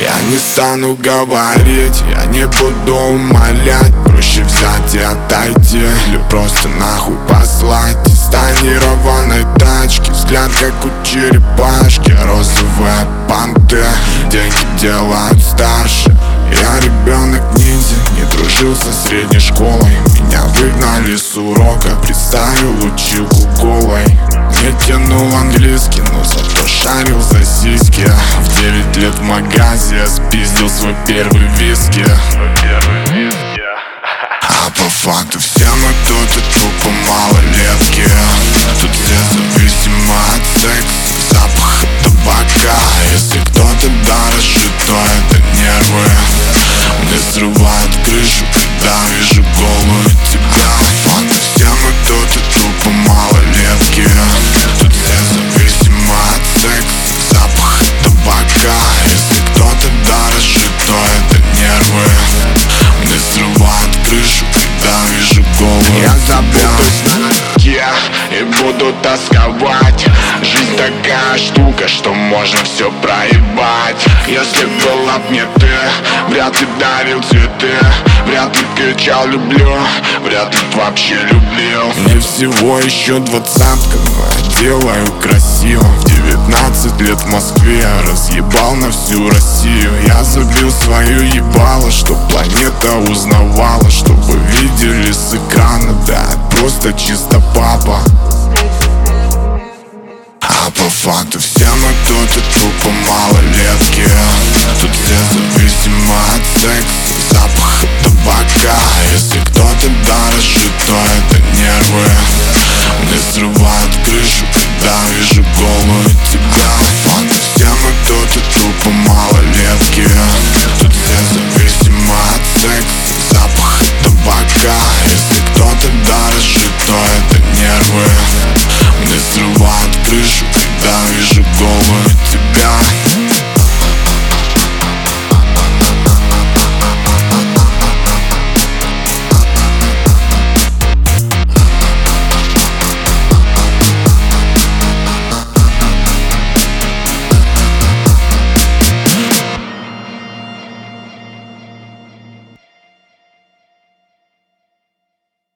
Я не стану говорить, я не буду умолять. Проще взять и отойти, или просто нахуй послать. Из тонированной тачки взгляд как у черепашки. Розовые понты, деньги делают старше. Я ребенок ниндзя, не дружил со средней школой. Меня выгнали с урока, представил училку голой. Не тянул английский, но зато шарил за сиськи. В 9 лет в магазе я спиздил свой первый виски. А по факту все мы тут и тупо малолетки. Тут все зависимы от секса, запаха табака. Если кто-то дорожит, то это нервы. Мне срывают крышу, когда вижу голую тебя. По факту все мы тут и тупо малолетки. Тут все зависимы от секса, запаха табака. Если кто-то дорожит, то это нервы. Мне срывают крышу, когда вижу голую. Я запутаюсь на ноге и буду тосковать. Жизнь такая штука, что можно все проебать. Если была б не ты, вряд ли дарил цветы, вряд ли кричал люблю, вряд ли вообще любил. Мне всего еще 20-ка, но я делаю красиво. В 19 лет в Москве я разъебал на всю Россию. Я забил свою ебало, чтоб планета узнавала, чтобы видели с экрана, да, просто чисто папа. А по факту все мы тут и тупо малолетки. Тут все зависимы от секса, запаха табака. Если кто-то дорожит, то это нервы. Мне срывают крышу, когда вижу голую тебя. По факту все мы тут и тупо малолетки. Тут все зависимы от секса, запаха табака. Если кто-то дорожит, то это нервы. Мне срывают крышу, когда вижу голую